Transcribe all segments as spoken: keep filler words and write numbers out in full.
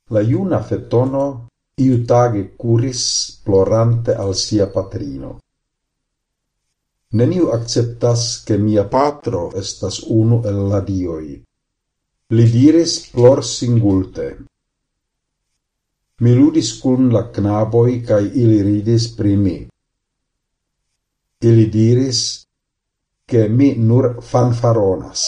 La juna fetono iutage curis plorante al sia patrino. Neniu acceptas che mia patro estas unu el la dioi. Li diris plor singulte. Mi ludis cun la knaboi cae ili ridis pri mi. Ili diris che mi nur fanfaronas.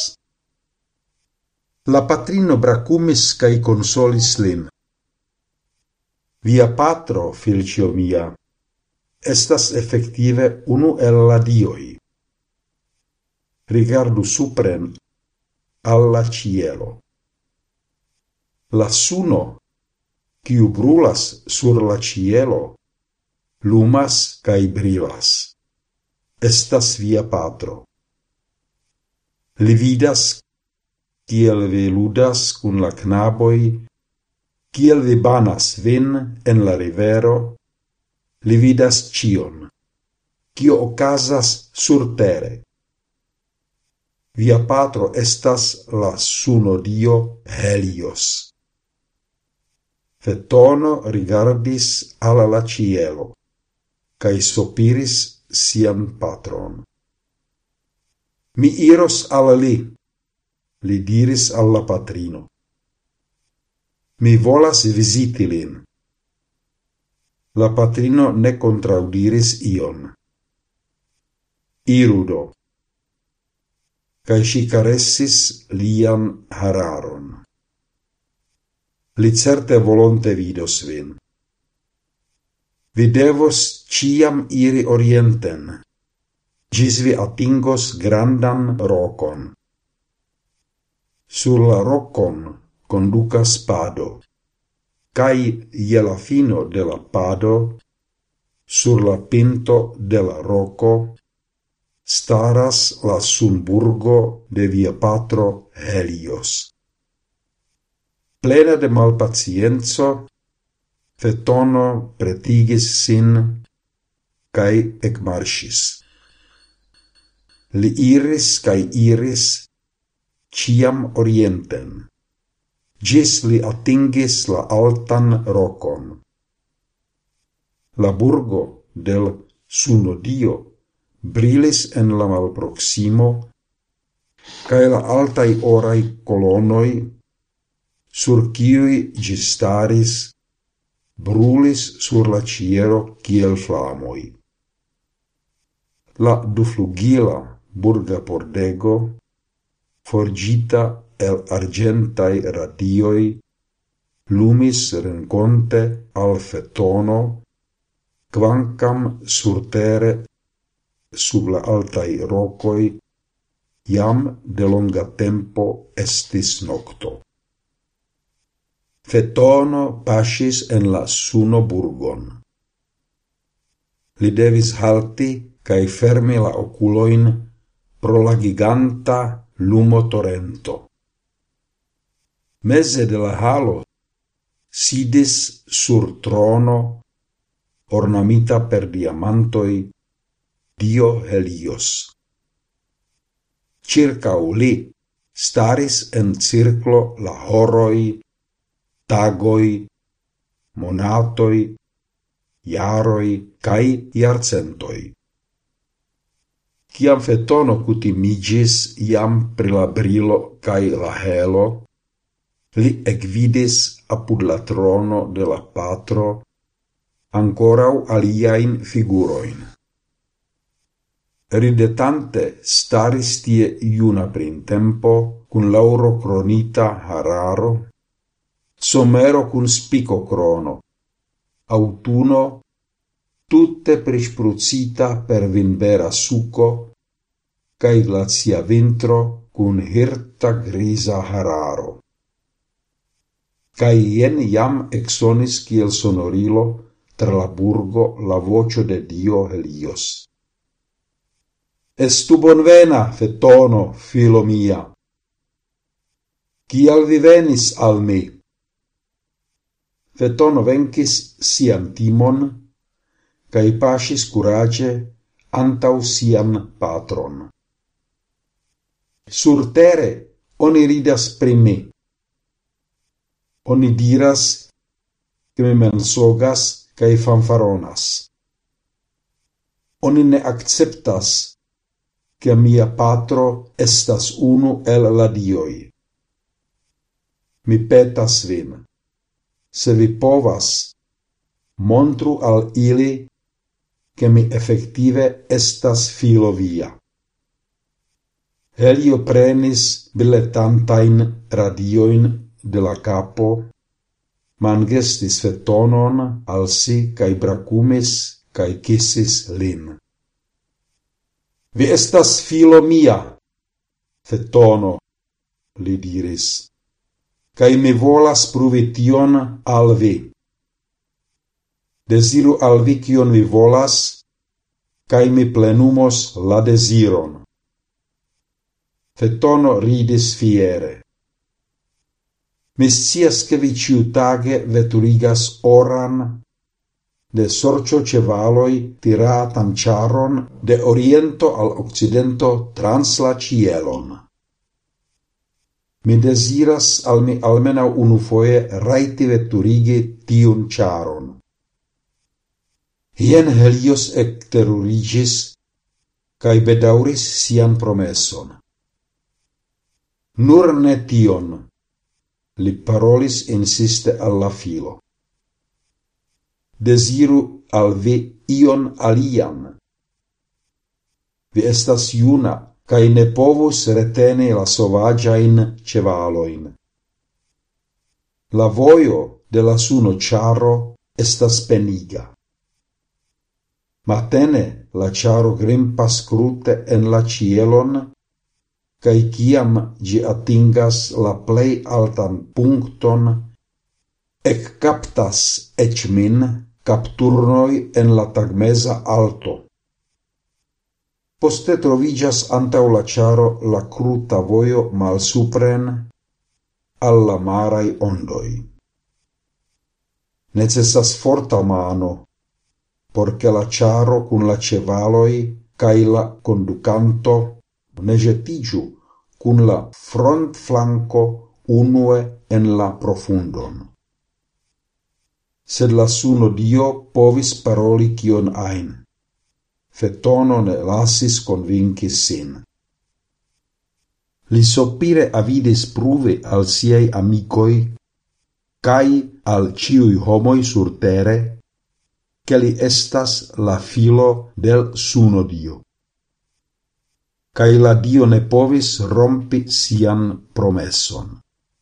La patrino bracumis cae consolis lin. Via patro, filcio mia, estas effective unu el la dioi. Rigardu supren alla cielo. La suno, quiu brulas sur la cielo, lumas cae brilas. Estas via patro. Li vidas kiel vi ludas cun la knaboi, kiel vi banas vin en la rivero, li vidas cion, cio ocasas sur tere. Via patro estas la suno dio Helios. Fetono rigardis alla la cielo, cae sopiris sian patron. Mi iros alla li, li diris alla patrino. Mi volas visiti lin. La patrino ne contraudiris ion. Irudo. Cae si caressis lian hararon. Li certe volonte vidos vin. Vi devos ciam iri orienten, gis vi atingos grandan rocon. Sur la rocon conducas pado, cae je la fino de la pado, sur la pinto de la roco, staras la sunburgo de via patro Helios. Plena de malpacienzo, Fetono pretigis sin, cae ecmarcis. Li iris cae iris, ciam orienten, gis li atingis la altan rocon. La burgo del sunodio brilis en la malproximo, cae la altai orai colonoi, sur ciui gistaris, brulis sur la cielo kiel flamoi. La duflugila burga pordego, forgita el argentai radioi, lumis renconte al Fetono, quancam surtere sub la altai rocoi, iam de longa tempo estis nocto. Fetono pasis en la suno burgon. Li devis halti cae fermi la oculoin pro la giganta lumo torrento. Meze de la halo sidis sur trono ornamita per diamantoi dio Helios. Circau li staris en circlo la horoi, tagoi, monatoi, jaroi, cae iarcentoi. Ciam Fetono cutimigis iam pri la brilo cae la helo, li ecvidis apud la trono de la patro ancorau aliain figuroin. Ridetante staris tie iuna printempo cun lauro cronita hararo, somero cun spico crono, autuno tutte prisprucita per vinbera suco, cae glacia vintro cun hirta grisa hararo. Cae ien iam exonis kiel sonorilo tra la burgo la vocio de dio Helios. Estu bonvena, Fetono, filo mia. Kial vi venis al mi? Fetono vencis sian timon, cae pasis curage antau sian patron. Sur tere oni ridas pri mi. Oni diras che mi mensogas cae fanfaronas. Oni ne acceptas che mia patro estas unu el la dioi. Mi petas vin, se vi povas, montru al ili che mi effective estas filo via. Helio prenis biletantain radioin de la capo, mangestis Fetonon al si cae bracumis cae kissis lin. Vi estas filo mia, Fetono, li diris, cae mi volas pruvi tion al vi. Desiru al vi cion vi volas, cae mi plenumos la desiron. Fetono ridis fiere. Mi scias che vi ciutage veturigas oran de sorcio cevaloi tiratan charon de oriento al occidento trans la cielon. Mi desiras al mi almenau unufoje raiti veturigi tiun charon. Ien Helios ecterurigis, cae bedauris sian promeson. Nur ne tion, li parolis insiste alla filo. Desiru al vi ion alian. Vi estas juna, cae ne povus reteni la sovagiain cevaloin. La vojo de la suno charo estas peniga. Matene la charo grimpas crute en la cielon, cae ciam gi atingas la plei altan puncton, ec captas ec min capturnoi en la tagmesa alto. Poste trovigas antau la charo la cruta vojo mal supren alla marai ondoi. Necessas forta mano, porche la charo cun la cevaloi cae la conducanto ne jetigiu cun la front flanco unue en la profundon. Sed la suno dio povis paroli cion ein. Fetono ne lasis convincis sin. Li sopire avidis pruvi al siei amicoi, cae al ciui homoi sur tere, che li estas la filo del suno dio. Cae la dio ne povis rompi sian promesson.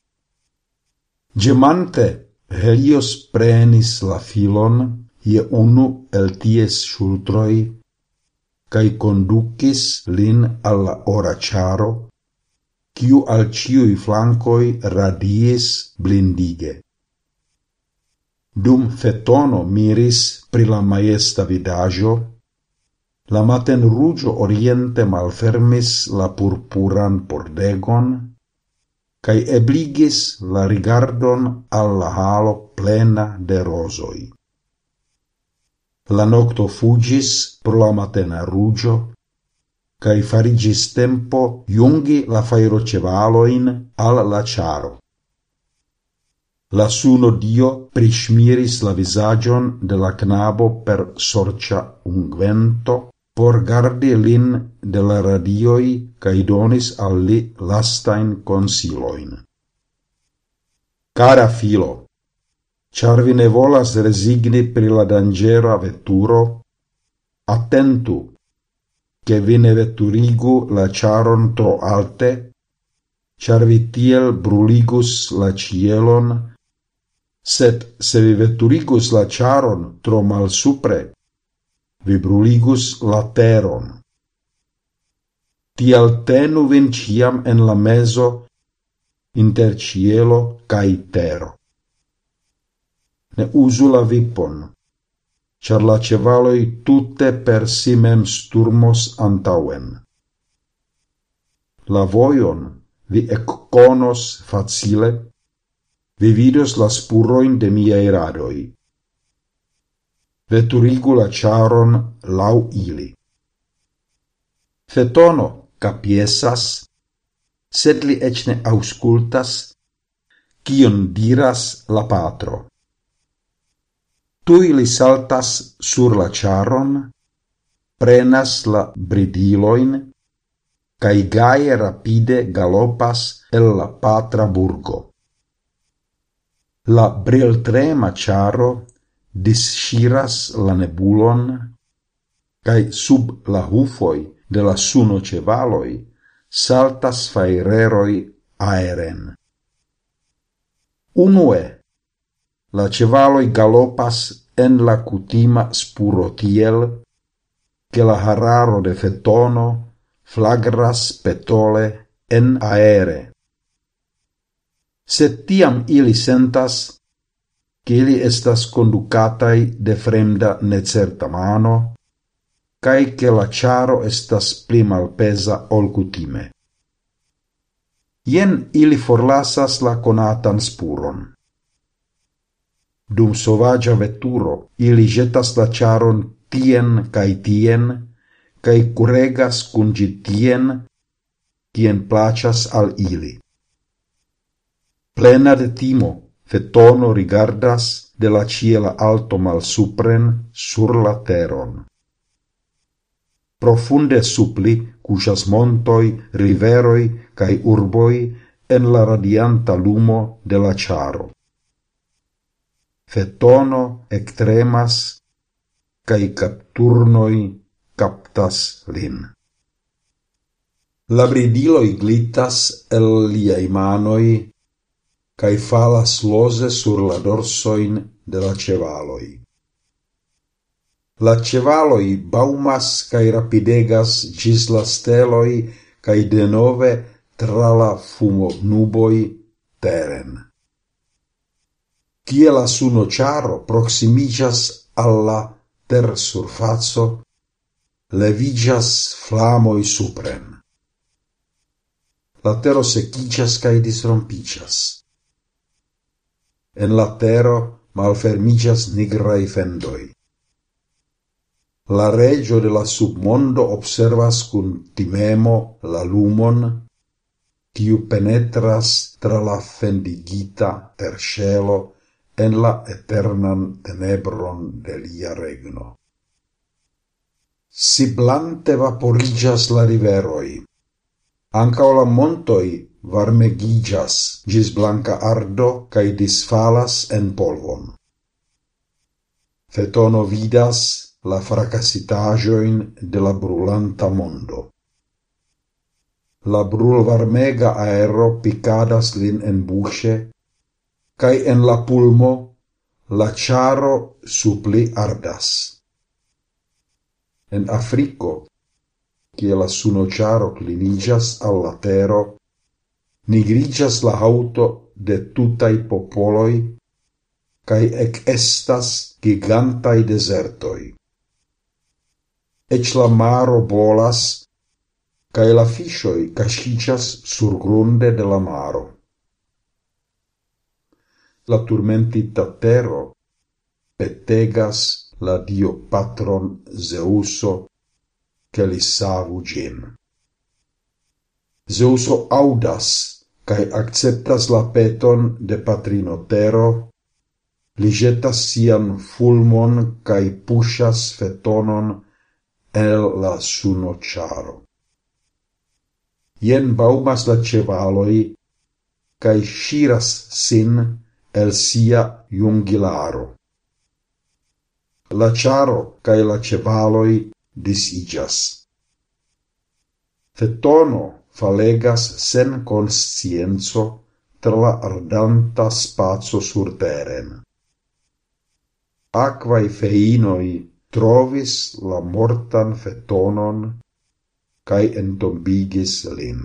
Gemante, Helios prenis la filon ie unu el ties ŝultroj, cae conducis lin alla ora charo, quiu al ciui flancoi radiis blindige. Dum Fetono miris pri la maesta vidaggio, la maten rugio oriente malfermis la purpuran pordegon, cae ebligis la rigardon alla halo plena de rosoi. La nocto fugis pro la matena rugio, cae farigis tempo jungi la fairocevaloin al la charo. La suno dio prismiris la visagion de la knabo per sorcia ungvento, por gardi lin de la radioi cae donis al li lastain consiloin. Cara filo, char vi ne volas resigni pri la dangera veturo, attentu, che vi ne veturigu la charon tro alte, char vi tiel bruligus la cielon, sed se vi veturigus la charon tro mal supre, vi bruligus la teron. Tial tenu vin ciam en la meso inter cielo cae tero. Ne usu la vipon, char la cevaloi tutte per si mem sturmos antauen. La voion vi ecconos facile, vi vidos la spuroin de miei radoi. Veturigu la charon lau ili. Fetono capiesas, sed li ec ne auscultas, cion diras la patro. Tui li saltas sur la charon, prenas la bridiloin, cae gae rapide galopas el la patra burgo. La briltrema charo disciras la nebulon, cae sub la hufoi de la suno cevaloi saltas faireroi aeren. Unue, la cevaloi galopas en la cutima spuro tiel, che la hararo de Fetono flagras petole en aere. Se tiam ili sentas che ili estas conducatai de fremda necerta mano, cae che la charo estas pli malpesa ol cutime. Ien ili forlasas la conatan spuron. Dum sovagia veturo, ili jetas la charon tien cae tien, cae curegas cun gi tien, tien placas al ili. Plena de timo, Fetono rigardas de la ciela alto mal supren sur la teron. Profunde supli cusas montoi, riveroi, cae urboi en la radianta lumo de la charo. Fetono ectremas, cae capturnoi captas lin. La bridiloi glitas el liai manoi, cae falas lose sur la dorsoin de la cevaloi. La cevaloi baumas cae rapidegas gis la steloi, cae denove tra la fumo nuboi teren. Cie la suno charo proximigas alla ter surfazo, levigas flamoi supren. La tero secicias cae disrompicias. En la tero malfermicias nigrai fendoi. La regio de la submondo observas cun timemo la lumon, quiu penetras tra la fendigita tercelo en la eternan tenebron de lia regno. Siblante vaporigas la riveroi, ancao la montoi varmegigas gis blanca ardo cae disfalas en polvon. Fetono vidas la fracasitajoin de la brulanta mondo. La brul varmega aero picadas lin en buche, cae en la pulmo la charo supli ardas. En Africo, cie la suno charo clinigas alla tero, nigrigas la hauto de tutai popoloi, cae ec estas gigantai desertoi. Ec la maro bolas, cae la fishoi cascicias sur grunde de la maro. La turmentita tero petegas la dio patron Zeuso, che li savu gin. Zeuso audas, cae acceptas la peton de patrino Tero, li jetas sian fulmon cae pushas Fetonon el la suno charo. Ien baumas la cevaloi, cae shiras sin el sia jungilaro. La charo cae la cevaloi disigas. Fetono falegas sen conscienzo tra la ardanta spazio sur teren. Aquae feinoi trovis la mortan Fetonon cae entombigis lin.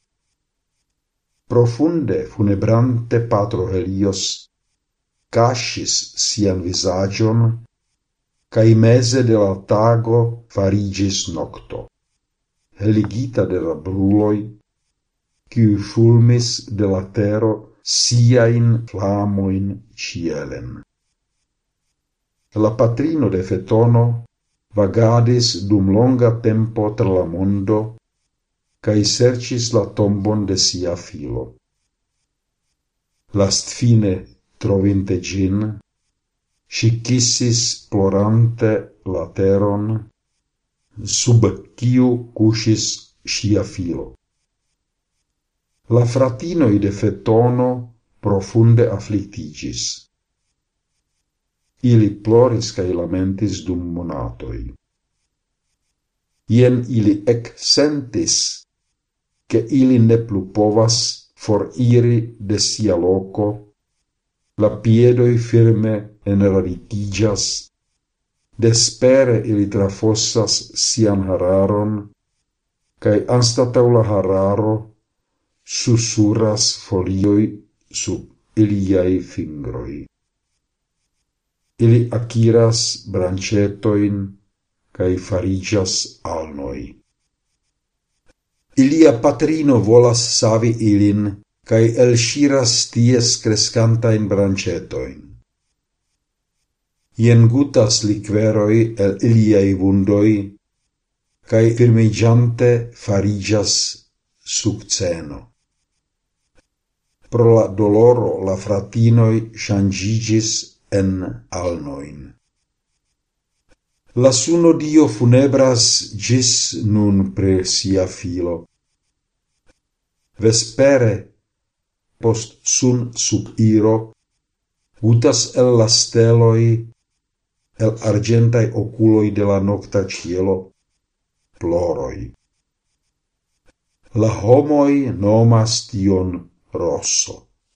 Profunde funebrante patro Helios cascis sian visagion, cae mese de la tago farigis nocto, heligita de la bruloi, quiu fulmis de la tero siain flamoin cielen. La patrino de Fetono vagadis dum longa tempo tra la mondo, cae sercis la tombon de sia filo. Last fine, trovinte gin, Si kissis plorante la teron, sub kiu kuŝis ŝia filo. La fratinoj de Fetono profunde afflictigis. Ili ploris cae lamentis dum monatoi. Ien ili ec sentis che ili ne plu povas foriri de sia loco, la piedoi firme enradigias, despere ili trafossas sian hararon, cae anstatau la hararo susurras folioi sub iliai fingroi. Ili aciras brancetoin cae farigas alnoi. Ilia patrino volas savi ilin, cae elshiras ties crescantain brancetoin. Ien gutas liqueroi el iliai vundoi, cae firmigiante farigas succeno. Pro la doloro la fratinoi changigis en alnoin. La suno dio funebras gis nun pre sia filo. Vespere, post sun subiro, gutas el la steloi, el argentai oculoi de la nocta cielo, ploroi. La homoi nomas tion rosso.